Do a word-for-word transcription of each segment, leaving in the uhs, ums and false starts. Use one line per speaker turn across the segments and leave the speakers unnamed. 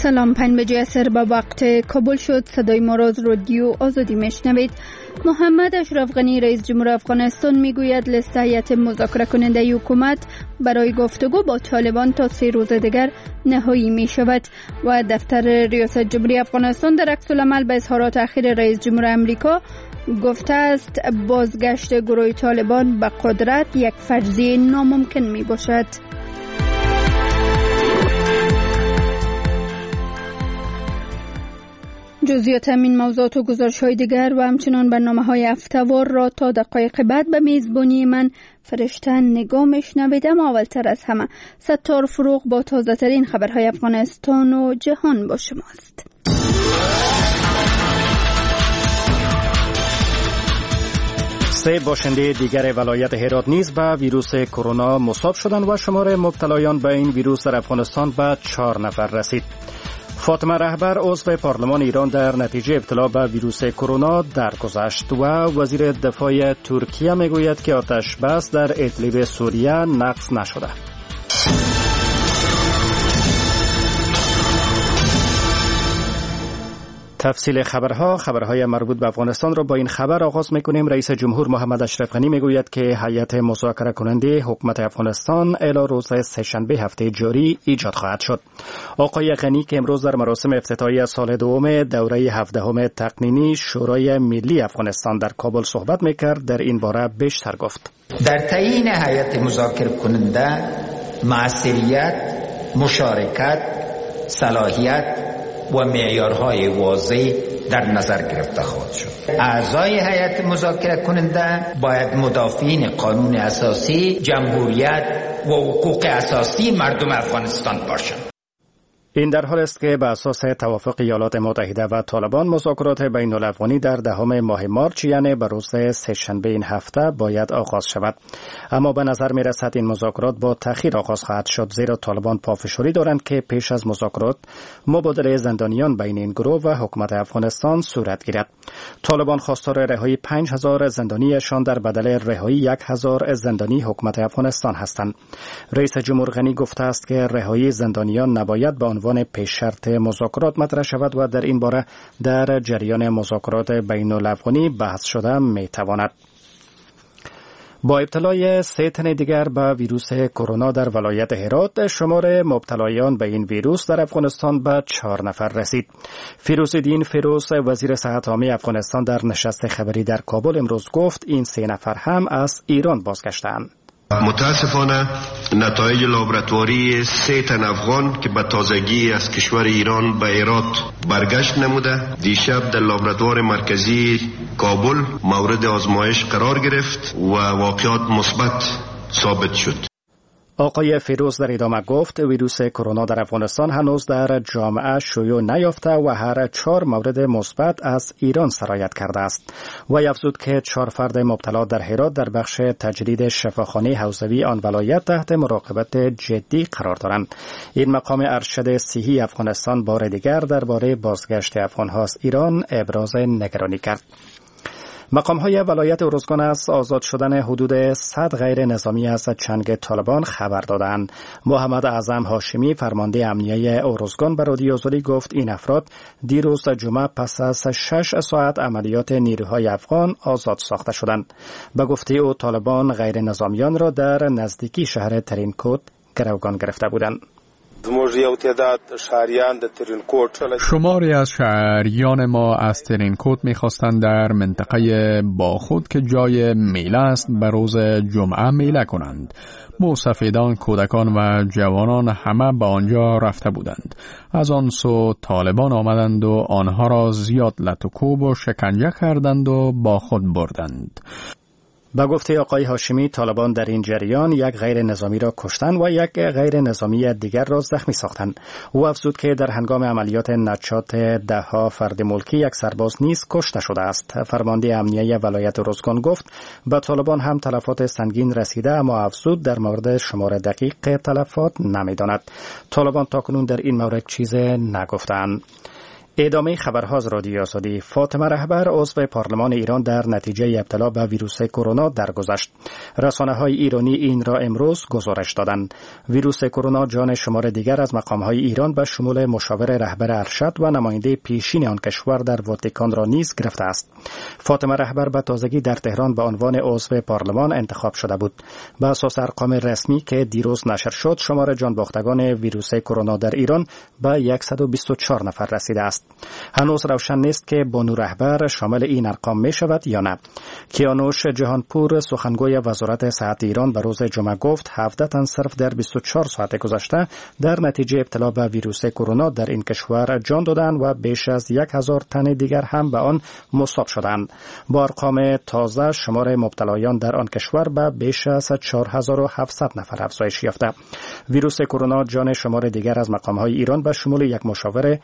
سلام، پنج بجه عصر با وقت کابل شد. صدای ما را از رادیو آزادی میشنوید. محمد اشرف غنی رئیس جمهور افغانستان میگوید لیست هیئت مذاکره کننده حکومت برای گفتگو با طالبان تا سه روز دیگر نهایی می شود و دفتر ریاست جمهوری افغانستان در عکس العمل به اظهارات اخیر رئیس جمهور امریکا گفته است بازگشت گروه طالبان به قدرت یک فرضیه ناممکن می باشد. جزئیات همین موضوعات و گزارش‌های دیگر و همچنان برنامه‌های هفته‌وار را تا دقایق بعد به میزبانی من فرشته نگاه میشنوید. اما اولتر از همه ستار فروغ با تازه‌ترین خبرهای افغانستان و جهان با شماست.
سه باشنده دیگر ولایت هرات نیز به ویروس کرونا مصاب شدند و شمار مبتلایان به این ویروس در افغانستان به چهار نفر رسید. فاطمه رهبر عضو پارلمان ایران در نتیجه ابتلا به ویروس کرونا درگذشت و وزیر دفاع ترکیه میگوید که آتش بس در ادلیب سوریه نقض نشده. تفصیل خبرها خبرهای مربوط به افغانستان را با این خبر آغاز میکنیم. رئیس جمهور محمد اشرف غنی میگوید که هیئت مذاکره کننده حکومت افغانستان الی روز سه‌شنبه هفته جاری ایجاد خواهد شد. آقای غنی که امروز در مراسم افتتاحیه سال دوم دوره هفدهم تقنینی شورای ملی افغانستان در کابل صحبت میکرد در این باره بیشتر گفت.
در تعیین هیئت مذاکره کننده موثریت، مشارکت، صلاحیت و معیارهای واضح در نظر گرفته خواهد شد. اعضای هیئت مذاکره کننده باید مدافعین قانون اساسی، جمهوریت و حقوق اساسی مردم افغانستان باشند.
این در حال است که به اساس توافق ایالات متحده و طالبان مذاکرات بین الافغانی در دهم ماه مارچ یعنی به روز سه‌شنبه این هفته باید آغاز شود. اما به نظر می رسد این مذاکرات با تأخیر آغاز خواهد شد، زیرا طالبان پافشاری دارند که پیش از مذاکرات مبادله زندانیان بین این گروه و حکومت افغانستان صورت گیرد. طالبان خواستار رهایی پنج هزار زندانیشان در بدل رهایی یک هزار زندانی حکومت افغانستان هستند. رئیس جمهور غنی گفته است که رهایی زندانیان نباید به عنوان پیش شرط مذاکرات مطرح شود و در این باره در جریان مذاکرات بین الافغانی بحث شده می تواند. با ابتلای سه تن دیگر به ویروس کرونا در ولایت هرات شمار مبتلایان به این ویروس در افغانستان به چهار نفر رسید. فیروزالدین فیروز وزیر صحت عامه افغانستان در نشست خبری در کابل امروز گفت این سه نفر هم از ایران بازگشتند.
متاسفانه نتایج لابراتواری سه تن افغان که به تازگی از کشور ایران به هرات برگشت نموده دیشب در لابراتوار مرکزی کابل مورد آزمایش قرار گرفت و واقعات مثبت ثابت شد.
آقای فیروز در ادامه گفت ویروس کرونا در افغانستان هنوز در جامعه شیوع نیافته و هر چهار مورد مثبت از ایران سرایت کرده است. و افزود که چهار فرد مبتلا در هرات در بخش تجدید شفاخانه حوزوی آن ولایت تحت مراقبت جدی قرار دارند. این مقام ارشد صحی افغانستان بار دیگر درباره بازگشت افغان‌ها از ایران ابراز نگرانی کرد. مقام‌های ولایت ارزگان از آزاد شدن حدود صد غیر نظامی از چنگ طالبان خبر دادند. محمد اعظم هاشمی فرمانده امنیه ارزگان به رادیو آزادی گفت این افراد دیروز جمعه پس از شش ساعت عملیات نیروهای افغان آزاد ساخته شدند. به گفته او طالبان غیر نظامیان را در نزدیکی شهر ترینکوت گروگان گرفته بودند.
شماری از شهریان ما از ترینکوت می‌خواستند در منطقه باخود که جای میله است به روز جمعه میله کنند. موسفیدان، کودکان و جوانان همه به آنجا رفته بودند. از آن سو طالبان آمدند و آنها را زیاد لط و کوب و شکنجه کردند و با خود بردند.
با گفته آقای هاشمی طالبان در این جریان یک غیر نظامی را کشتند و یک غیر نظامی دیگر را زخمی ساختند. او افزود که در هنگام عملیات نجات ده ها فرد ملکی یک سرباز نیز کشته شده است. فرمانده امنیه ولایت ارزگان گفت به طالبان هم تلفات سنگین رسیده، اما افزود در مورد شمار دقیق تلفات نمیداند. طالبان تاکنون در این مورد چیز نگفتند. ادامه خبرها از رادیو آزادی. فاطمه رهبر عضو پارلمان ایران در نتیجه ابتلا به ویروس کرونا درگذشت. رسانه‌های ایرانی این را امروز گزارش دادند. ویروس کرونا جان شمار دیگر از مقام‌های ایران به شمول مشاور رهبر ارشد و نماینده پیشین آن کشور در واتیکان را نیز گرفته است. فاطمه رهبر به تازگی در تهران به عنوان عضو پارلمان انتخاب شده بود. به اساس ارقام رسمی که دیروز نشر شد، شمار جان باختگان ویروس کرونا در ایران به صد و بیست و چهار نفر رسیده است. هنوز روشن نیست که بانو رهبر شامل این ارقام می شود یا نه. کیانوش جهانپور سخنگوی وزارت صحت ایران به روز جمعه گفت هفده تن صرف در بیست و چهار ساعت گذشته در نتیجه ابتلا به ویروس کرونا در این کشور جان دادند و بیش از یک هزار تن دیگر هم به آن مصاب شدند. با ارقام تازه شمار مبتلایان در آن کشور به بیش از چهار هزار و هفتصد نفر افزایش یافته. ویروس کرونا جان شمار دیگر از مقام‌های ایران به شمول یک مشاور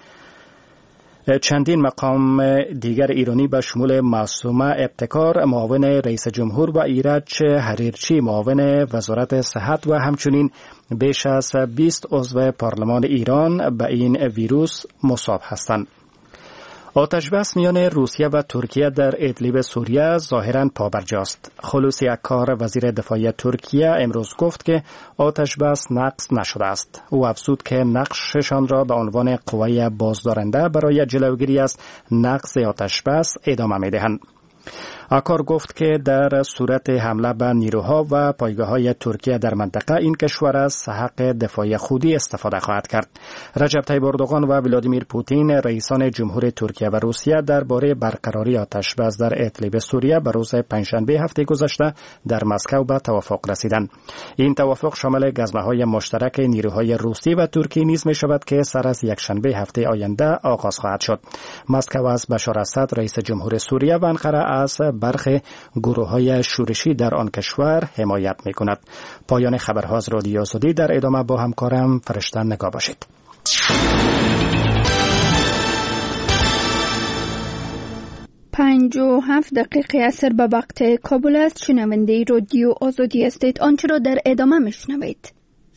چندین مقام دیگر ایرانی به شمول معصومه ابتکار معاون رئیس جمهور و ایرج حریرچی معاون وزارت صحت و همچنین بیش از بیست عضو پارلمان ایران به این ویروس مصاب هستند. آتش بس میان روسیه و ترکیه در ادلیب سوریه ظاهراً پابرجاست. خلوصی اکار وزیر دفاع ترکیه امروز گفت که آتش بس نقض نشده است. او افزود که نقششان را به عنوان قوه بازدارنده برای جلوگیری از نقض آتش بس ادامه میدهند. اکار گفت که در صورت حمله به نیروها و پایگاه‌های ترکیه در منطقه این کشور از حق دفاع خودی استفاده خواهد کرد. رجب طیب اردوغان و ولادیمیر پوتین رئیسان جمهور ترکیه و روسیه درباره برقراری آتش بس در ادلیب سوریه به روز پنجشنبه هفته گذشته در مسکو به توافق رسیدند. این توافق شامل گزمه‌های مشترک نیروهای روسی و ترکی نیز می‌شود که سر از یکشنبه هفته آینده آغاز خواهد شد. مسکو از بشار اسد رئیس جمهور سوریه و انقره از برخی گروه‌های شورشی در آن کشور حمایت می‌کند. پایان خبرها از رادیو آزادی. در ادامه با همکارم فرشته نگاه باشید.
پنج و هفت دقیقه اثر به وقت کابل است. شنونده رادیو آزادی هستید. آنچه را در ادامه میشنوید.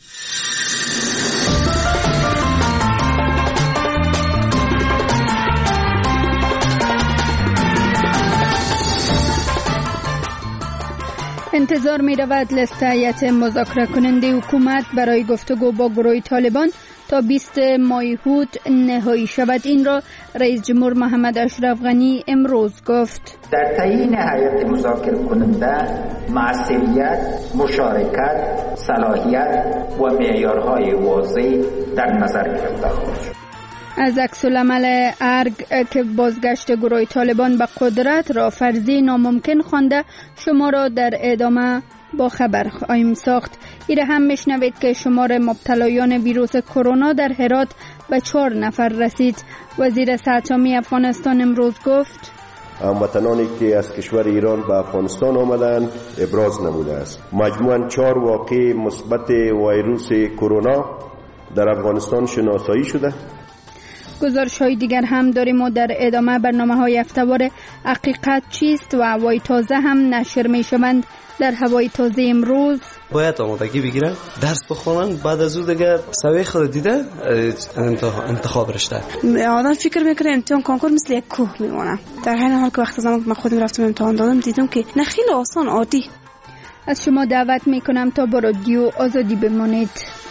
انتظار می رود لیست هیئت مذاکره کننده حکومت برای گفتگو با گروه طالبان تا بیست ماه هود نهایی شود. این را رئیس جمهور محمد اشرف غنی امروز گفت.
در تعیین هیئت مذاکره کننده موثریت، مشارکت، صلاحیت و معیارهای واضح در نظر گرفته خواهد شد.
از عکس‌العمل ارگ که بازگشت گروه طالبان به قدرت را فرضی ناممکن خوانده، شما را در ادامه با خبر خواهیم ساخت. ایره هم میشنوید که شمار مبتلایان ویروس کرونا در هرات به چهار نفر رسید. وزیر صحت عامه افغانستان امروز گفت
هموطنانی که از کشور ایران به افغانستان آمدند ابراز نموده است. مجموعاً چهار واقعه مثبت ویروس کرونا در افغانستان شناسایی شده.
گزارش های دیگر هم داریم و در ادامه برنامه های هفته‌وار حقیقت چیست و هوای تازه هم نشر می شوند. در هوای تازه امروز
باید آمادگی بگیرن، درس بخونن، بعد از اون دیگه سوی خود دیده انتخاب رشته.
آدم فکر میکنه امتحان کنکور مثل یک کوه میمونه. در حین حال که وقت زمان که من خودم رفتم امتحان دادم دیدم که نه خیلی آسان عادی.
از شما دعوت میکنم تا با رادیو آزادی بمانید.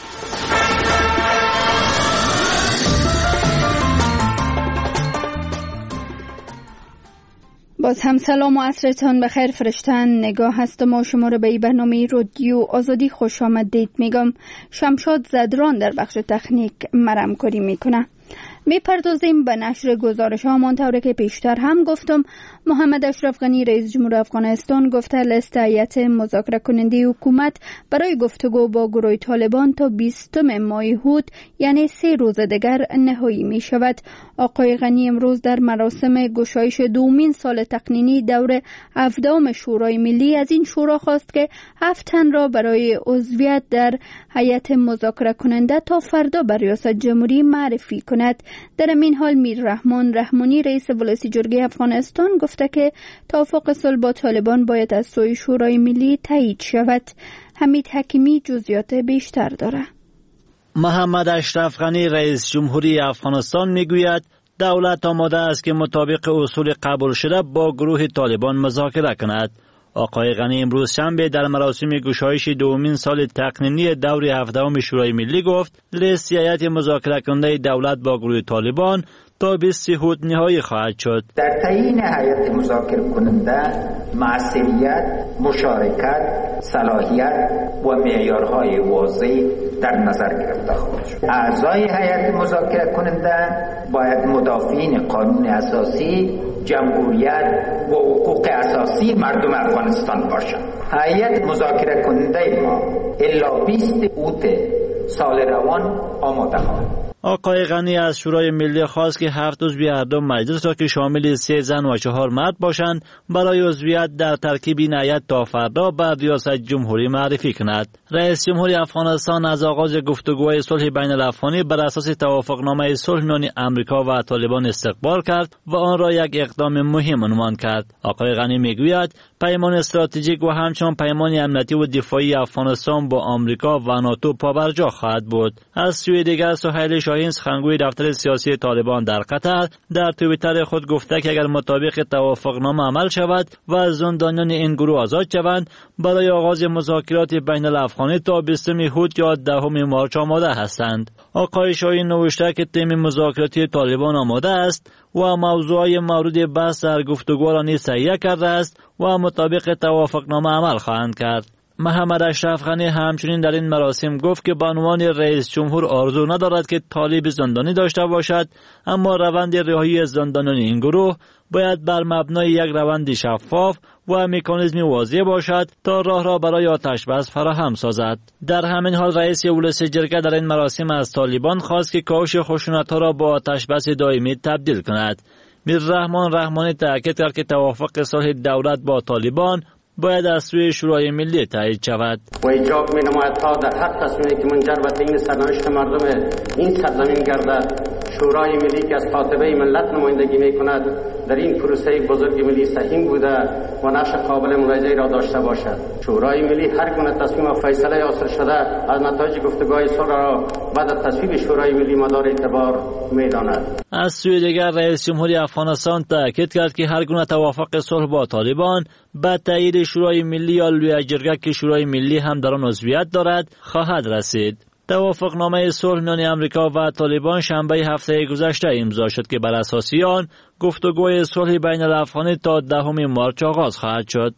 باز هم سلام و عصرتان بخیر. فرشتن نگاه هستم و شما را به این برنامه رادیو آزادی خوش آمدید میگم. شمشاد زدران در بخش تکنیک مرم کاری میکنه. می پردازیم به نشر گزارش ها. منطوره که پیشتر هم گفتم محمد اشرف غنی رئیس جمهور افغانستان گفته لیست هیئت مذاکره کننده حکومت برای گفتگو با گروه طالبان تا بیستم ماه هود یعنی سه روز دیگر نهایی می شود. آقای غنی امروز در مراسم گشایش دومین سال تقنینی دور هفدهم شورای ملی از این شورا خواست که هفت تن را برای عضویت در هیئت مذاکره کننده تا فردا بر ریاست جمهوری معرفی کند. در این حال میر رحمان رحمانی رئیس ولایت جرگه افغانستان گفته که توافق صلح با طالبان باید از سوی شورای ملی تایید شود. حمید حکیمی جزئیات بیشتر داره.
محمد اشرف غنی رئیس جمهوری افغانستان میگوید دولت آماده است که مطابق اصول قبول شده با گروه طالبان مذاکره کند. آقای غنی امروز شنبه در مراسم گشایش دومین سال تقنینی دور هفدهم شورای ملی گفت لیست هیئت مذاکره کننده دولت با گروه طالبان تا بیست هود نهایی خواهد شد.
در تعیین هیئت مذاکره کننده معصیت، مشارکت، صلاحیت و معیارهای واضح در نظر گرفته خواهد شد. اعضای هیئت مذاکره کننده باید مدافعین قانون اساسی، جمهوریت و حقوق اساسی مردم افغانستان باشند. هیئت مذاکره کننده ما الا بیست اوت سال روان آماده خواهد.
آقای غنی از شورای ملی خواست که هفت عضو هردوم مجلس را که شامل سه زن و چهار مرد باشند برای عضویت در ترکیب این هیئت تا فردا به ریاست جمهوری معرفی کند. رئیس جمهوری افغانستان از آغاز گفتگوهای صلح بین الافغانی بر اساس توافقنامه صلح میان آمریکا و طالبان استقبال کرد و آن را یک اقدام مهم عنوان کرد. آقای غنی میگوید پیمان استراتژیک و همچنین پیمان امنیتی و دفاعی افغانستان با آمریکا و ناتو پابرجا خواهد بود. از سوی دیگر سهیل شاهین سخنگوی دفتر سیاسی طالبان در قطر در توییتر خود گفته که اگر مطابق توافقنامه عمل شود و زندانیان این گروه آزاد شوند برای آغاز مذاکرات بین الافغانی تا بیستم هود یا دهم مارچ آماده هستند. آقای شاهین نوشته که تیم مذاکراتی طالبان آماده است و موضوعات مورد بحث در گفتگو را نیز تهیه کرده است و مطابق توافقنامه عمل خواهند کرد. محمد اشرف غنی همچنین در این مراسم گفت که به عنوان رئیس جمهور آرزو ندارد که طالب زندانی داشته باشد، اما روند رهایی زندانیان این گروه باید بر مبنای یک روند شفاف و مکانیزمی واضح باشد تا راه را برای آتش بس فراهم سازد. در همین حال رئیس اولس جرگه در این مراسم از طالبان خواست که کاهش خشونت‌ها را با آتش بس دائمی تبدیل کند. میررحمان رحمانی تاکید کرد که توافق صلح دولت با طالبان باید از سوی شورای ملی تایید شود.
و ایجاب می نماید تا در هر تصمیمی که منجر به تعیین سرنوشت مردم این سرزمین گردد، شورای ملی که از کاتبه ملت نمایندگی می کند در این پروسه بزرگ ملی سهیم بوده و نقش قابل ملاحظه را داشته باشد. شورای ملی هر گونه تصمیم و فیصله حاصل شده از نتایج گفتگوهای صلح را بعد از تصویب شورای ملی مدار اعتبار می داند.
از سوی دیگر رئیس جمهوری افغانستان تاکید کرد که هر گونه توافق صلح با طالبان به تایید شورای ملی یا لوی جرگه که شورای ملی هم در آن عضویت دارد خواهد رسید. توافقنامه صلح میان آمریکا و طالبان شنبه هفته گذشته امضا شد که بر اساس آن گفتگوی صلح بین الافغانی تا دهم مارچ آغاز خواهد شد.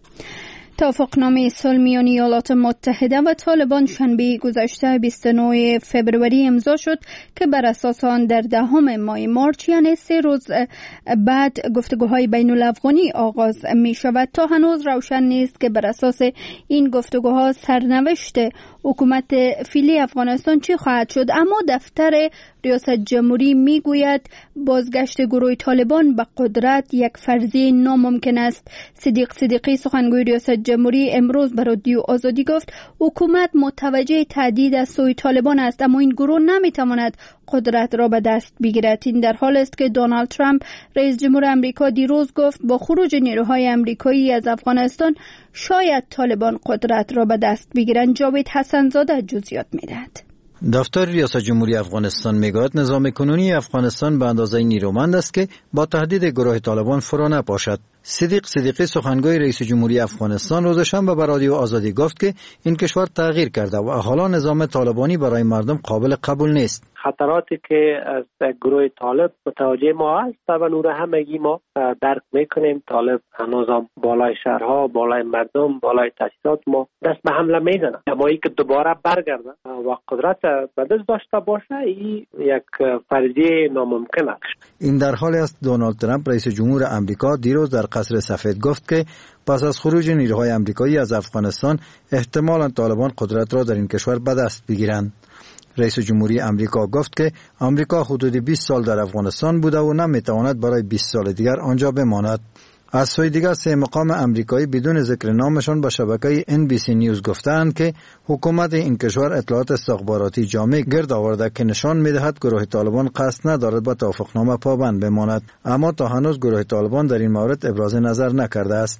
توافقنامه صلح میان ایالات متحده و طالبان شنبه گذشته بیست و نه فوریه امضا شد که بر اساس آن در دهم ماه مارچ یعنی سه روز بعد گفتگوهای بین الافغانی آغاز می شود. تا هنوز روشن نیست که بر اساس این گفتگوها سرنوشت حکومت فعلی افغانستان چی خواهد شد، اما دفتر ریاست جمهوری می گوید بازگشت گروه طالبان به قدرت یک فرضیه ناممکن است. صدیق صدیقی سخنگوی ریاست جمهوری امروز به رادیو آزادی گفت حکومت متوجه تهدید از سوی طالبان است، اما این گروه نمی تواند قدرت را به دست بگیرد. این در حال است که دونالد ترامپ رئیس جمهور آمریکا دیروز گفت با خروج نیروهای آمریکایی از افغانستان شاید طالبان قدرت را به دست بگیرند. جاوید حسن‌زاده جزئیات می‌دهد.
دفتر ریاست جمهوری افغانستان میگوید نظام کنونی افغانستان به اندازه نیرومند است که با تهدید گروه طالبان فرا نپاشد. صدیق صدیقی سخنگوی رئیس جمهوری افغانستان روز شنبه به رادیو آزادی گفت که این کشور تغییر کرده و حالا نظام طالبانی برای مردم قابل قبول نیست.
خطراتی که از گروه طالب متوجه ما است و نور همگی ما درک میکنیم. طالب هنوز هم بالای شهرها، بالای مردم، بالای تاسیسات ما دست به حمله میزنه، اما ای که دوباره برگرده و قدرت به دست داشته باشه این یک فرضیه ناممکن است.
این در حالی است دونالد ترامپ رئیس جمهور آمریکا دیروز در قصر سفید گفت که پس از خروج نیروهای آمریکایی از افغانستان احتمالاً طالبان قدرت را در این کشور به دست بگیرند. رئیس جمهوری آمریکا گفت که آمریکا حدود بیست سال در افغانستان بوده و نمیتواند برای بیست سال دیگر آنجا بماند. از سوی دیگر سه مقام آمریکایی بدون ذکر نامشان به شبکه ان بی سی نیوز گفتند که حکومت این کشور اطلاعات استخباراتی جامع گرد آورده که نشان میدهد گروه طالبان قصد ندارد به توافقنامه پابند بماند، اما تا هنوز گروه طالبان در این مورد ابراز نظر نکرده است.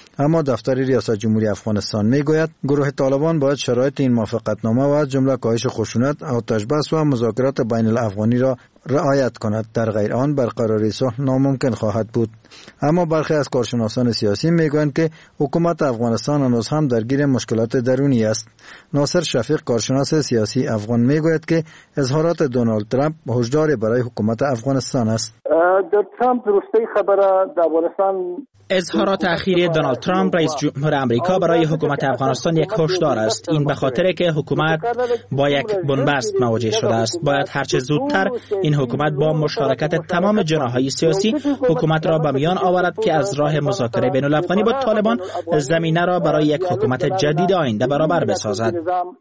اما دفتر ریاست جمهوری افغانستان میگوید گروه طالبان باید شرایط این موافقتنامه و از جمله کاهش خشونت، آتش بس و مذاکرات بین الافغانی را رعایت کند. در غیر آن برقراری صلح ناممکن خواهد بود. اما برخی از کارشناسان سیاسی میگویند که حکومت افغانستان هنوز هم درگیر مشکلات درونی است. ناصر شفیق، کارشناس سیاسی افغان، میگوید که اظهارات دونالد ترامپ هشدار برای حکومت افغانستان است.
در ترامپ راستی خبره در افغانستان
اظهارات اخیر دونالد ترامپ رئیس جمهور آمریکا برای حکومت افغانستان یک هشدار است. این به خاطر که حکومت با یک بنبست مواجه شده است. باید هرچه زودتر این حکومت با مشارکت تمام جناح‌های سیاسی حکومت را به میان آورد که از راه مذاکره بین الافغانی با طالبان زمینه را برای یک حکومت جدید آینده برابر بسازد.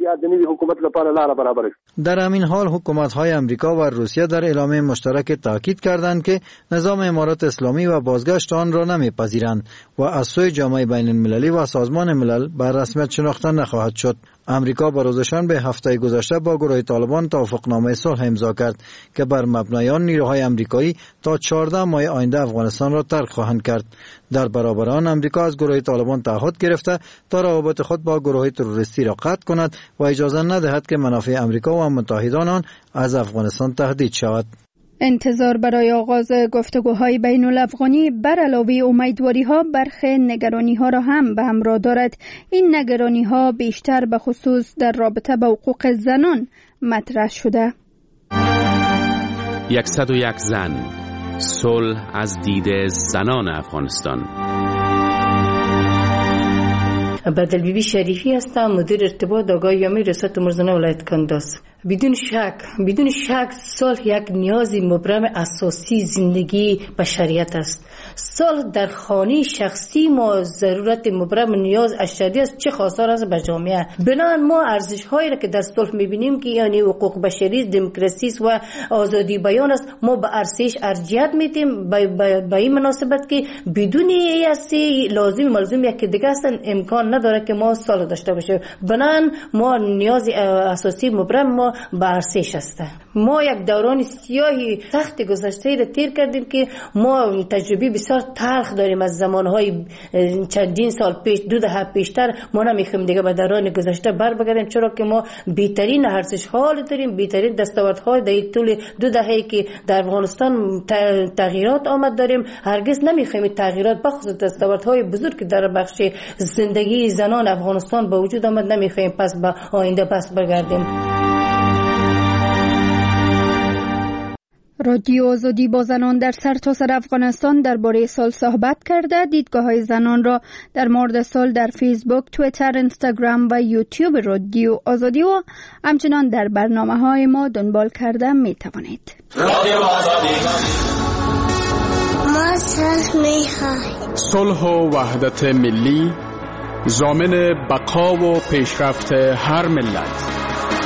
در همین حال حکومت‌های آمریکا و روسیه در اعلامیه مشترک تاکید کردند که نظام امارات اسلامی و بازگشت آن را نمی‌پذیرند و از سوی جامعه بین المللی و سازمان ملل بر رسمیت شناخته نخواهد شد. امریکا با روز شنبه هفته گذشته با گروه طالبان توافقنامه صلح امضا کرد که بر مبنای آن نیروهای آمریکایی تا چهارده ماه آینده افغانستان را ترک خواهند کرد. در برابر آن امریکا از گروه طالبان تعهد گرفته تا روابط خود با گروه تروریستی را قطع کند و اجازه ندهد که منافع امریکا و متحدان آن از افغانستان تهدید شود.
انتظار برای آغاز گفتگوهای بین الافغانی بر علاوه امیدواری‌ها برخی نگرانی‌ها را هم به همراه دارد. این نگرانی‌ها بیشتر به خصوص در رابطه با حقوق زنان مطرح شده.
صد و یک زن، صلح از دید زنان افغانستان.
بدل بیبی شریفی هستم، مدیر ارتباط آگاهی یامی ریاست امور زنان ولایت کنداز. بدون شک بدون شک صلح یک نیاز مبرم اساسی زندگی بشریت است. صلح در خانه شخصی ما ضرورت مبرم نیاز اشدی است، چه خاصار است به جامعه. بنابراین ما ارزش هایی را که در صلح میبینیم که یعنی حقوق بشری، دموکراسی و آزادی بیان است، ما به ارزش ارجحیت میدیم به این مناسبت که بدون این لازم ملزوم یک دیگه است امکان نداره که ما صلح داشته باشیم. بنابراین ما نیاز اساسی مبرم ما به ارزش است. ما یک دوران سیاهی سخت گذشته را تیر کردیم که ما تجربه بسیار تلخ داریم از زمانهای چندین سال پیش، دو دهه پیشتر. ما نمیخوایم دیگه به دوران گذشته بر بگردیم، چرا که ما بهترین ارزش ها داریم، بهترین دستاوردها در طول دو دهه‌ای که در افغانستان تغییرات آمد داریم. هرگز نمیخوایم تغییرات بخصوص دستاوردهای بزرگ که در بخش زندگی زنان افغانستان به وجود آمد نمیخوایم پس به آینده پس برگردیم.
رادیو آزادی با زنان در سرتاسر افغانستان درباره سال صحبت کرده. دیدگاه‌های زنان را در مورد سال در فیسبوک، توییتر، اینستاگرام و یوتیوب رادیو آزادی و همچنان در برنامه‌های ما دنبال کرده می توانید. رادیو آزادی
ما صلح می‌خواهیم.
صلح و وحدت ملی ضامن بقا و پیشرفت هر ملت.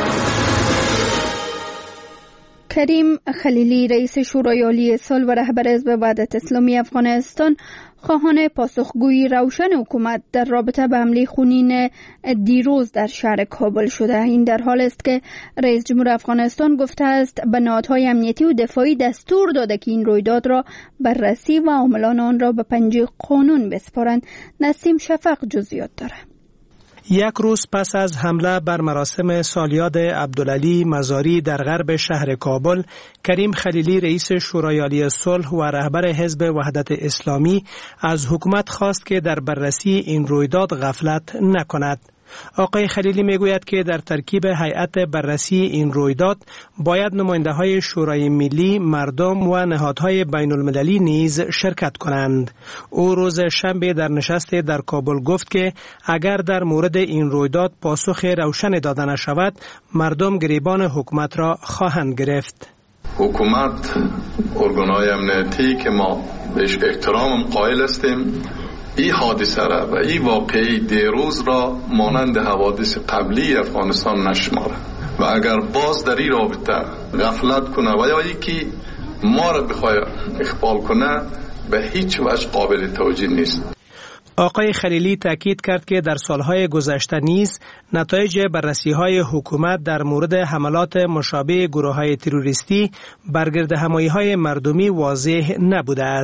کریم خلیلی، رئیس شورای عالی صلح و رهبر حزب وحدت اسلامی افغانستان، خواهان پاسخگویی روشن حکومت در رابطه با حمله خونین دیروز در شهر کابل شده. این در حال است که رئیس جمهور افغانستان گفته است به نهادهای امنیتی و دفاعی دستور داده که این رویداد را بررسی و عاملان آن را به پنجه قانون بسپارند. نسیم شفق جزئیات دارد.
یک روز پس از حمله بر مراسم سالیاد عبدالعلی مزاری در غرب شهر کابل، کریم خلیلی، رئیس شورای عالی صلح و رهبر حزب وحدت اسلامی، از حکومت خواست که در بررسی این رویداد غفلت نکند. آقای خلیلی میگوید که در ترکیب هیئت بررسی این رویداد باید نماینده‌های شورای ملی، مردم و نهادهای بین المللی نیز شرکت کنند. او روز شنبه در نشست در کابل گفت که اگر در مورد این رویداد پاسخ روشن داده نشود، مردم گریبان حکومت را خواهند گرفت.
حکومت ارگان‌های امنیتی که ما بهش احترام قائل هستیم، این حادثه را و این واقعی دیروز را مانند حوادث قبلی افغانستان نشماره و اگر باز در این رابطه غفلت کنه و یا یکی ما را بخواه اخبال کنه به هیچ وجه قابل توجیه نیست.
آقای خلیلی تاکید کرد که در سالهای گذشته نیز نتایج بررسی‌های حکومت در مورد حملات مشابه گروه‌های تروریستی بر گردهمایی‌های مردمی واضح نبوده است.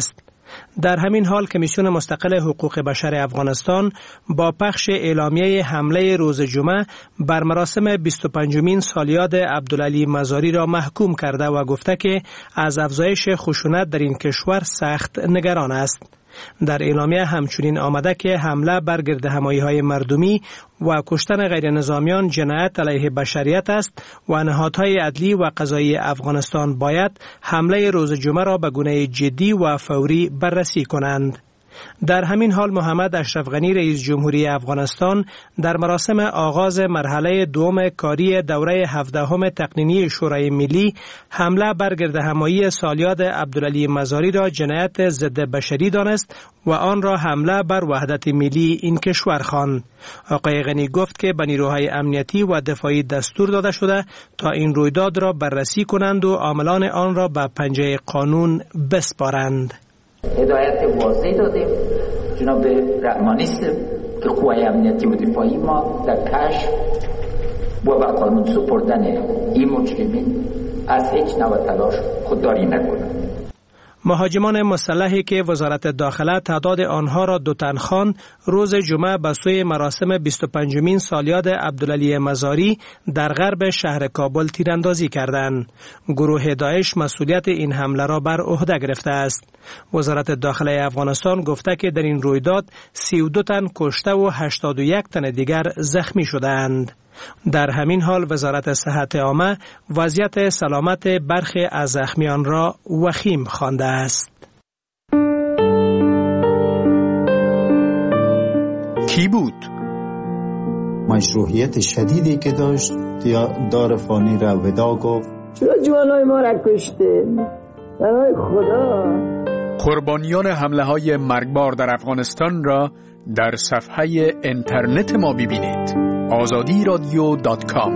در همین حال کمیسیون مستقل حقوق بشر افغانستان با پخش اعلامیه حمله روز جمعه بر مراسم بیست و پنجمین سالیاد عبدالعلی مزاری را محکوم کرده و گفته که از افزایش خشونت در این کشور سخت نگران است. در اعلامیه همچنین آمده که حمله بر گردهمایی‌های مردمی و کشتن غیر نظامیان جنایت علیه بشریت است و نهادهای عدلی و قضایی افغانستان باید حمله روز جمعه را به گونه جدی و فوری بررسی کنند. در همین حال محمد اشرف غنی رئیس جمهوری افغانستان در مراسم آغاز مرحله دوم کاری دوره هفدهم تقنینی شورای ملی حمله بر گردهمایی سالیاد عبدالعلی مزاری را جنایت ضد بشری دانست و آن را حمله بر وحدت ملی این کشور خواند. آقای غنی گفت که به نیروهای امنیتی و دفاعی دستور داده شده تا این رویداد را بررسی کنند و عاملان آن را به پنجه قانون بسپارند.
هدایت واضح دادیم جناب رحمانی است که قوای امنیتی و دفاعی ما در کشف و به قانون سپردن این مجرمین از هیچ نوع تلاش خودداری نکنند.
مهاجمان مسلحی که وزارت داخله تعداد آنها را دو تن خواند روز جمعه به سوی مراسم بیست و پنجمین سالیاد عبدالعلی مزاری در غرب شهر کابل تیراندازی کردند. گروه داعش مسئولیت این حمله را بر عهده گرفته است. وزارت داخله افغانستان گفته که در این رویداد سی و دو تن کشته و هشتاد و یک تن دیگر زخمی شدند. در همین حال وزارت صحت عامه وضعیت سلامت برخی از زخمیان را وخیم خوانده است.
کی بود؟
مشروعیت شدیدی که داشت دار فانی را ودا گفت.
چرا جوانای ما را کشته؟ برای خدا.
قربانیان حمله های مرگبار در افغانستان را در صفحه اینترنت ما ببینید. آزادی رادیو دات کام.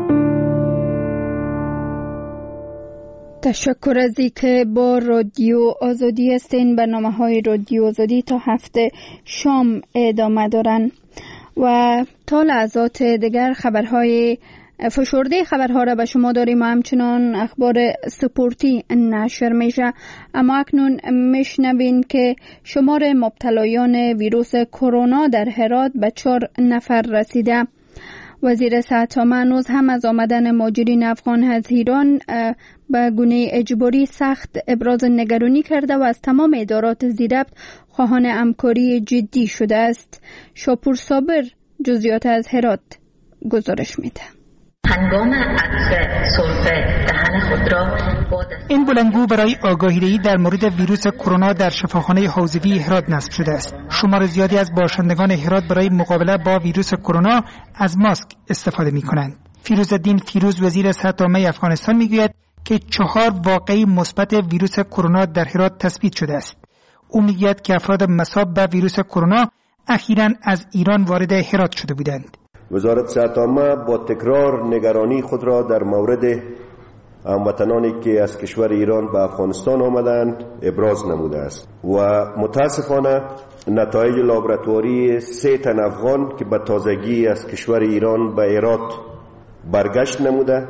تشکر از اینکه با رادیو آزادی هستین. برنامه های رادیو آزادی تا هفته شام ادامه دارن و تا لحظات دیگر خبرهای فشرده خبرها را به شما داریم و همچنان اخبار سپورتی نشر میشه. اما اکنون میشنوین که شمار مبتلایان ویروس کرونا در هرات به چهار نفر رسیده. وزیر صحت عامه هنوز هم از آمدن مهاجرین افغان از ایران به گونه اجباری سخت ابراز نگرانی کرده و از تمام ادارات زیربط خواهان همکاری جدی شده است. شاپور صابر جزئیات از هرات گزارش میده.
هنگام عطر سرفه دهن خود را
این بلندگو برای آگاهی‌دهی در مورد ویروس کرونا در شفاخانه حوزوی هرات نصب شده است. شمار زیادی از باشندگان هرات برای مقابله با ویروس کرونا از ماسک استفاده می‌کنند. فیروزالدین فیروز وزیر صحت عامه افغانستان میگوید که چهار واقعه مثبت ویروس کرونا در هرات تثبیت شده است. او میگوید که افراد مصاب به ویروس کرونا اخیراً از ایران وارد هرات شده بودند.
وزارت صحت عامه با تکرار نگرانی خود را در مورد هموطنانی که از کشور ایران به افغانستان آمدند ابراز نموده است و متاسفانه نتایج لابراتواری سه تن افغان که به تازگی از کشور ایران به هرات برگشت نموده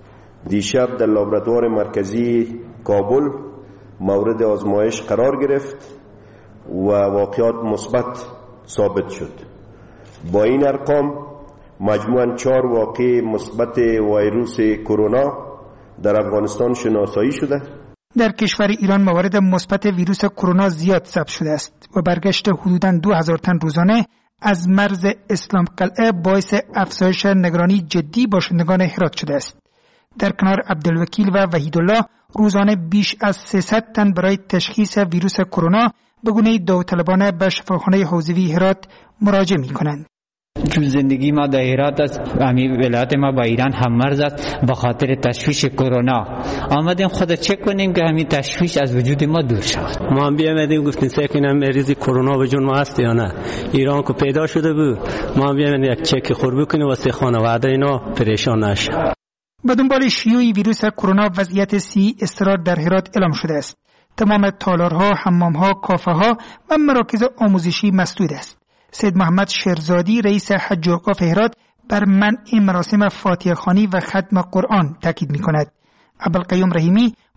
دیشب در لابراتوار مرکزی کابل مورد آزمایش قرار گرفت و واقعات مثبت ثابت شد. با این ارقام مجموعاً چهار واقعه مثبت ویروس کرونا در افغانستان شناسایی شده.
در کشور ایران موارد مثبت ویروس کرونا زیاد ثبت شده است و برگشت حدوداً دو هزار تن روزانه از مرز اسلام قلعه باعث افزایش نگرانی جدی باشندگان هرات شده است. در کنار عبدالوکیل و وحیدالله روزانه بیش از سیصد تن برای تشخیص ویروس کرونا به گونه داوطلبانه به شفاخانه حوزوی هرات مراجعه می‌کنند.
چون زندگی ما در هرات است و همین ولایت ما با ایران هم مرز است، به خاطر تشویش کرونا آمدیم خود چک کنیم که همین تشویش از وجود ما دور شود.
ما هم بیامدیم گفتیم سکنم مریض کرونا به جون ما هست یا نه. ایران که پیدا شده بود ما هم بیامدیم یک چک خور بکنیم واسه خانواده اینا پریشان نشه.
به دنبال شیوع ویروس کرونا وضعیت سی اضطرار در هرات اعلام شده است. تمام تالارها، حمامها، کافه‌ها و مراکز آموزشی مسدود است. سید محمد شیرزادی رئیس حج و اوقاف هرات بر منع مراسم فاتحه خوانی و ختم قرآن تاکید می‌کند. عبدالقیوم رحیمی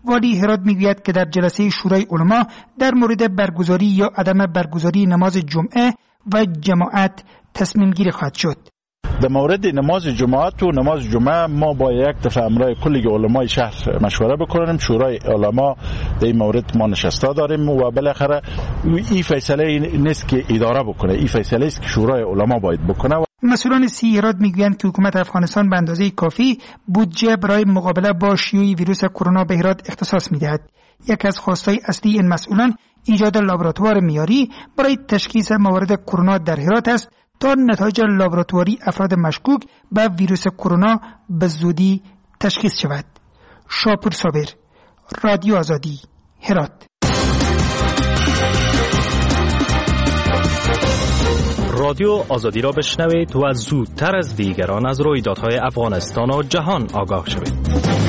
والی هرات میگوید که در جلسه شورای علما در مورد برگزاری یا عدم برگزاری نماز جمعه و جماعت تصمیم گیری خواهد شد.
در مورد نماز جماعت و نماز جمعه ما با یک دفعه امرای کلی علمای شهر مشوره بکنیم. شورای علما در این مورد ما نشسته داریم و بالاخره این فیصله نیست که اداره بکنه، این فیصله است که شورای علما باید بکنه.
مسئولان سی هرات میگویند که حکومت افغانستان به اندازه کافی بودجه برای مقابله با شیوع ویروس کرونا به هرات اختصاص میدهد. یک از خواستهای اصلی این مسئولان ایجاد لابراتوار معیاری برای تشخیص موارد کرونا در هرات است تا نتایج لابراتواری افراد مشکوک به ویروس کرونا به زودی تشخیص شود. شاپور صابر، رادیو آزادی، هرات.
رادیو آزادی را بشنوید و زودتر از دیگران از رویدادهای افغانستان و جهان آگاه شوید.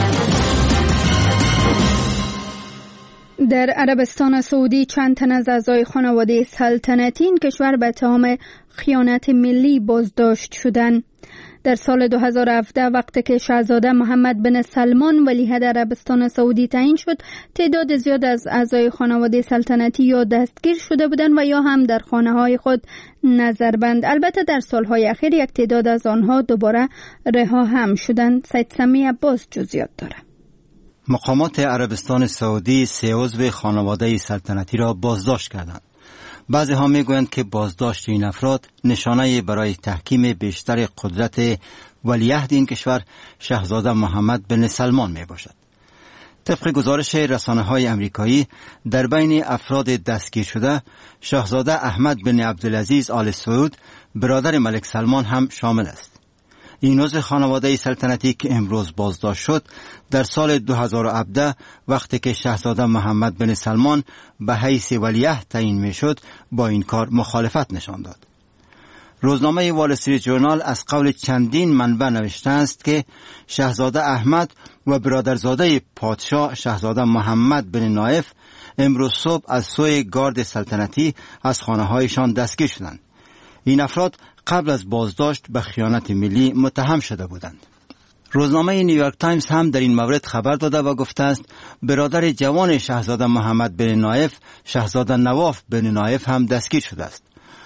در عربستان سعودی چند تن از اعضای خانواده سلطنتی این کشور به اتهام خیانت ملی بازداشت شدند. در سال دو هزار و هفده وقتی که شاهزاده محمد بن سلمان ولیعهد عربستان سعودی تعیین شد، تعداد زیاد از اعضای خانواده سلطنتی یا دستگیر شده بودند و یا هم در خانه‌های خود نظربند. البته در سالهای اخیر یک تعداد از آنها دوباره رها هم شدند. سید سمی عباس جزئیات دارد.
مقامات عربستان سعودی سه عضو خانواده سلطنتی را بازداشت کردند. بعضی ها می گویند که بازداشت این افراد نشانه برای تحکیم بیشتر قدرت ولیعهد این کشور شاهزاده محمد بن سلمان می باشد. طبق گزارش رسانه های امریکایی، در بین افراد دستگیر شده شاهزاده احمد بن عبدالعزیز آل سعود برادر ملک سلمان هم شامل است. این عضو خانواده سلطنتی که امروز بازداشت شد در سال دو هزار و هفده وقتی که شاهزاده محمد بن سلمان به حیث ولیعهد تعیین میشد با این کار مخالفت نشان داد. روزنامه وال استریت جورنال از قول چندین منبع نوشته است که شاهزاده احمد و برادرزاده پادشاه شاهزاده محمد بن نایف امروز صبح از سوی گارد سلطنتی از خانه‌هایشان دستگیر شدند. این افراد قبل از بازداشت به خیانت ملی متهم شده بودند. روزنامه نیویورک تایمز هم در این مورد خبر داده و گفته است برادر جوان شاهزاده محمد بن نایف، شاهزاده نواف بن نایف هم دستگیر شده است.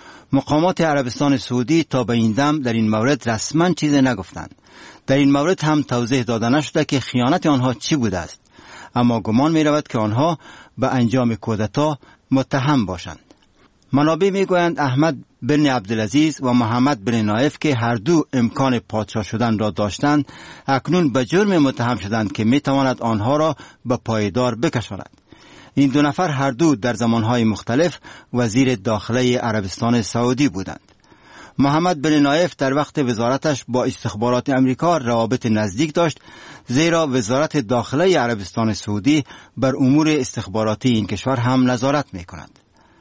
مقامات عربستان سعودی تا به این دم در این مورد رسما چیزی نگفتند. در این مورد هم توضیح داده نشده که خیانت آنها چی بوده است، اما گمان می رود که آنها به انجام کودتا متهم باشند. منابع میگویند احمد بن عبدالعزیز و محمد بن نایف که هر دو امکان پادشاه شدن را داشتند، اکنون به جرم متهم شدند که میتواند آنها را به پایدار بکشاند. این دو نفر هر دو در زمانهای مختلف وزیر داخله عربستان سعودی بودند. محمد بن نایف در وقت وزارتش با استخبارات امریکا روابط نزدیک داشت، زیرا وزارت داخله عربستان سعودی بر امور استخباراتی این کشور هم نظارت میکند.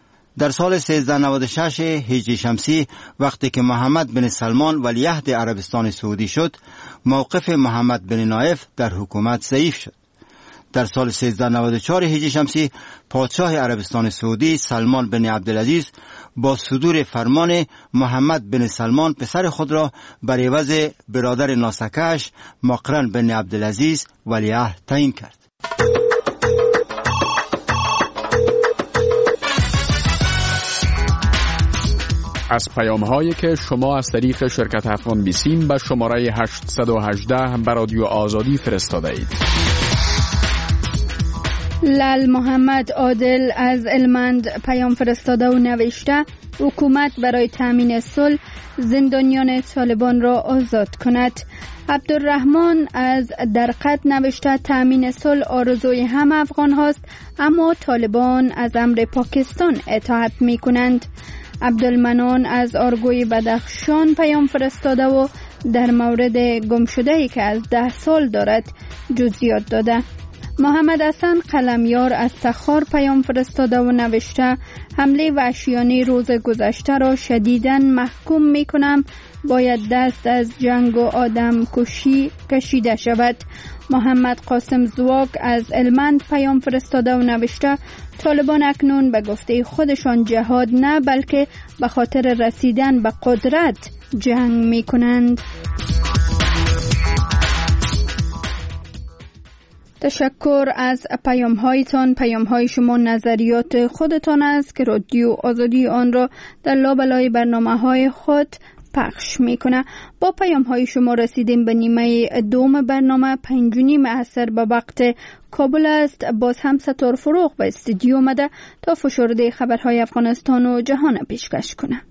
در سال سیزده نود و شش هجری شمسی وقتی که محمد بن سلمان ولیعهد عربستان سعودی شد، موقف محمد بن نایف در حکومت ضعیف شد. در سال سیزده نود و چهار هجری شمسی پادشاه عربستان سعودی سلمان بن عبدالعزیز با صدور فرمان محمد بن سلمان پسر خود را بر عوض برادر ناسکش مقرن بن عبدالعزیز ولیعهد تعیین کرد.
از پیام هایی که شما از طریق شرکت افغان بیسیم به شماره هشتصد و هجده به رادیو آزادی فرستاده اید.
لال محمد عادل از المند پیام فرستاده و نوشته حکومت برای تامین صلح زندانیان طالبان را آزاد کند. عبدالرحمن از درقد نوشته تامین صلح آرزوی هم افغان هاست، اما طالبان از امر پاکستان اطاعت می کنند. عبدالمنان از آرگوی بدخشان پیام فرستاده و در مورد گمشده‌ای که از ده سال دارد جزئیات داده. محمد حسن قلمیار از تخار پیام فرستاده و نوشته حمله وحشیانه روز گذشته را شدیداً محکوم می کنم، باید دست از جنگ و آدم کشی کشیده شود. محمد قاسم زواک از المند پیام فرستاده و نوشته طالبان اکنون به گفته خودشان جهاد نه بلکه به خاطر رسیدن به قدرت جنگ می کنند. تشکر از پیام هایتان. پیام های شما نظریات خودتان است که رادیو آزادی آن را در لابلای برنامه های خود پخش میکنه. با پیام های شما رسیدیم به نیمه دوم برنامه. پنج و نیم عصر به وقت کابل است. باز هم ستار فروغ به استودیو آمده تا فشرده خبرهای افغانستان و جهان پیشکش کنه.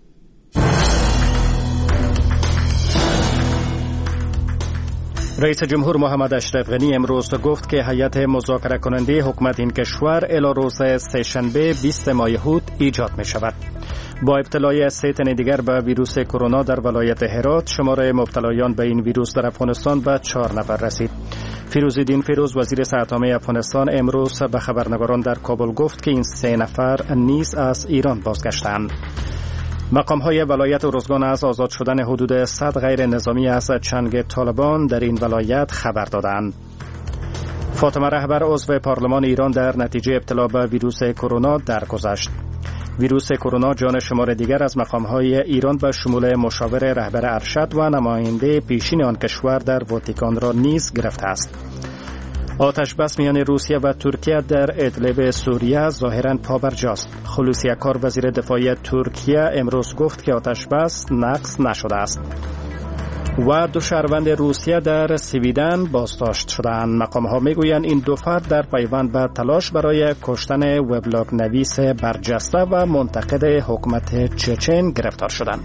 رئیس جمهور محمد اشرف غنی امروز گفت که هیئت مذاکره کننده حکومت این کشور الی روز سه‌شنبه بیست ماه هود ایجاد می شود. با ابتلای سه تن دیگر به ویروس کرونا در ولایت هرات، شمار مبتلایان به این ویروس در افغانستان به چهار نفر رسید. فیروزالدین فیروز وزیر صحت عامه افغانستان امروز به خبرنگاران در کابل گفت که این سه نفر نیز از ایران بازگشتند. مقام‌های ولایت ارزگان از آزاد شدن حدود صد غیر نظامی از چنگ طالبان در این ولایت خبر دادند. فاطمه رهبر عضو پارلمان ایران در نتیجه ابتلا به ویروس کرونا درگذشت. ویروس کرونا جان شمار دیگر از مقام‌های ایران به شمول مشاور رهبر ارشد و نماینده پیشین آن کشور در واتیکان را نیز گرفته است. آتش بس میان روسیه و ترکیه در ادلب سوریه ظاهراً پابرجاست. خلوصی اکار وزیر دفاعی ترکیه امروز گفت که آتش بس نقض نشده است. و دو شهروند روسیه در سویدن بازداشت شدند. مقام‌ها میگویند این دو فرد در پیوند به تلاش برای کشتن وبلاگ نویس برجسته و منتقد حکومت چچن گرفتار شدند.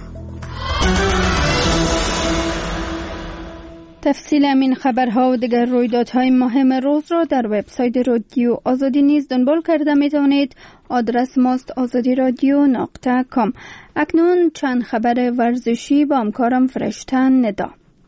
تفصیل این خبرها و دیگر رویدادهای مهم روز را در وبسایت رادیو آزادی نیز دنبال کرده می توانید. آدرس ماست آزادی رادیو نقطه کام. اکنون چند خبر ورزشی با همکارم فرشتن ندا.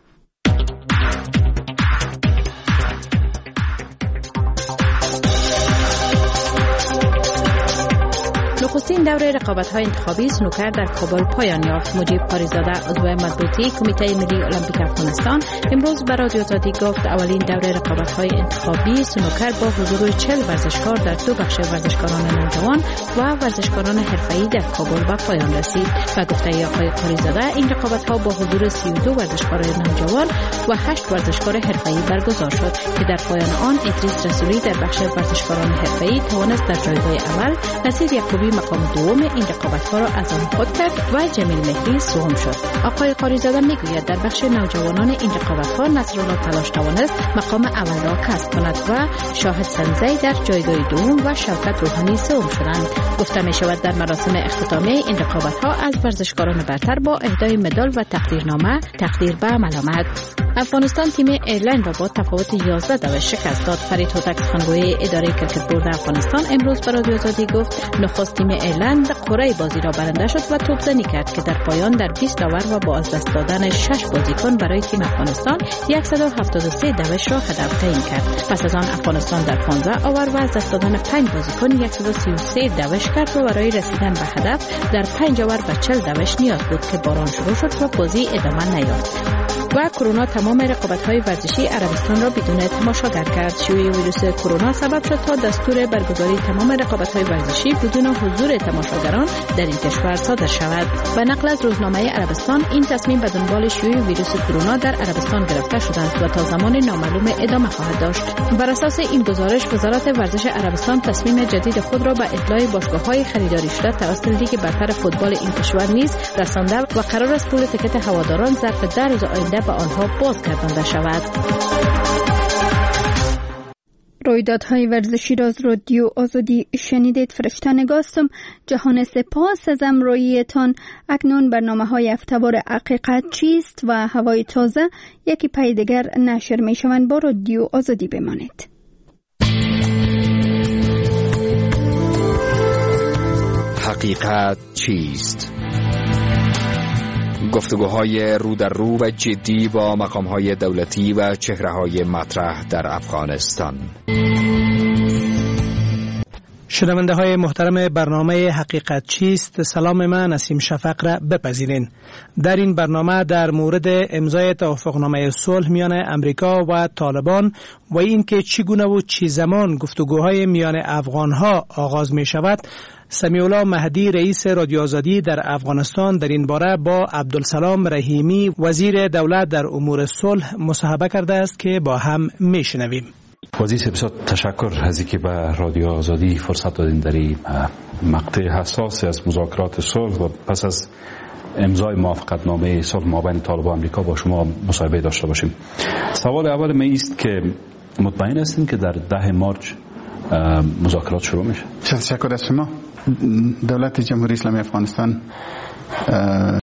نخستین دوره رقابت‌های انتخابی سنوکر در کابل پایان یافت. مجیب قاریزاده عضو مطبوعاتی کمیته ملی المپیک افغانستان امروز به رادیو آزادی گفت اولین دوره رقابت‌های انتخابی سنوکر با حضور چهل ورزشکار در دو بخش ورزشکاران نوجوان و ورزشکاران حرفه‌ای در کابل به پایان رسید. و گفته آقای قاریزاده این رقابت‌ها با حضور سی و دو ورزشکار نوجوان و هشت ورزشکار حرفه‌ای برگزار شد که در پایان آن ادریس رسولی در بخش ورزشکاران حرفه‌ای توانست در جایگاه اول، نصیر یعقوبی مقام دوم این رقابت‌ها را از آن خود کرد و جمیل مهری سوم شد. آقای قاریزاده میگوید در بخش نوجوانان این رقابت‌ها نصرالله تلاش توانست مقام اول را کسب کند و شاهد سنزی در جایگاه دوم و شوکت روحانی سوم شدند. گفته می شود در مراسم اختتامیه این رقابت‌ها از ورزشکاران برتر با اهدای مدال و تقدیرنامه تقدیر به عمل آمد. افغانستان تیم ایرلند را با تفاوت یازده دوش شکست داد. فرید هوتک سخنگوی اداره کرکت بورد افغانستان امروز به رادیو آزادی گفت نخست تیم ایرلند قرعه بازی را برنده شد و توپزنی کرد که در پایان در بیست اوور و با از دست دادن شش بازیکن برای تیم افغانستان صد و هفتاد و سه دوش را هدف تعیین کرد. پس از آن افغانستان در پانزده اوور و از دست دادن پنج بازیکن صد و سی و سه دوش کرد و برای رسیدن به هدف در پنج اوور و چهل دوش نیاز بود که باران شروع شد و بازی ادامه نیافت. و کرونا تمام رقابت‌های ورزشی عربستان را بدون تماشاگر کرد. شیوع ویروس کرونا سبب شد تا دستور برگزاری تمام رقابت‌های ورزشی بدون حضور تماشاگران در این کشور صادر شود. و نقل از روزنامه عربستان این تصمیم به دنبال شیوع ویروس کرونا در عربستان گرفته شده است و تا زمان نامعلوم ادامه خواهد داشت. بر اساس این گزارش وزارت ورزش عربستان تصمیم جدید خود را به اطلاع باشگاه‌های خریداری شده توسط لیگ برتر فوتبال این کشور نیز رسانده و قرار است پول تکت هواداران ظرف ده روز آینده به آنها بازگردانده شود.
رویدادهای ورزشی را از رادیو آزادی شنیدید. فرشته نگاستم. جهان سپاس از همراهیتان. اکنون برنامه های هفته‌وار حقیقت چیست و هوای تازه یکی پی دیگر نشر می شوند. با رادیو آزادی بمانید.
حقیقت چیست؟ گفتگوهای رو در رو و جدی با مقام‌های دولتی و چهره‌های مطرح در افغانستان.
شنونده های محترم برنامه حقیقت چیست، سلام من نسیم شفق را بپذیرین. در این برنامه در مورد امضای توافقنامه صلح میان امریکا و طالبان و اینکه چگونه و چه زمان گفتگوهای میان افغانها آغاز می شود، سمیعالله مهدی رئیس رادیو آزادی در افغانستان در این باره با عبدالسلام رحیمی وزیر دولت در امور صلح مصاحبه کرده است که با هم میشنویم.
وزیر بسیار تشکر از اینکه به رادیو آزادی فرصت دادین در این مقطع حساسی از مذاکرات صلح و پس از امضای موافقتنامه صلح مابین طالبان و آمریکا با شما مصاحبه داشته باشیم. سوال اول من است که مطمئن هستین که در ده مارچ مذاکرات شروع میشه؟
تشکر از شما. دولت جمهوری اسلامی افغانستان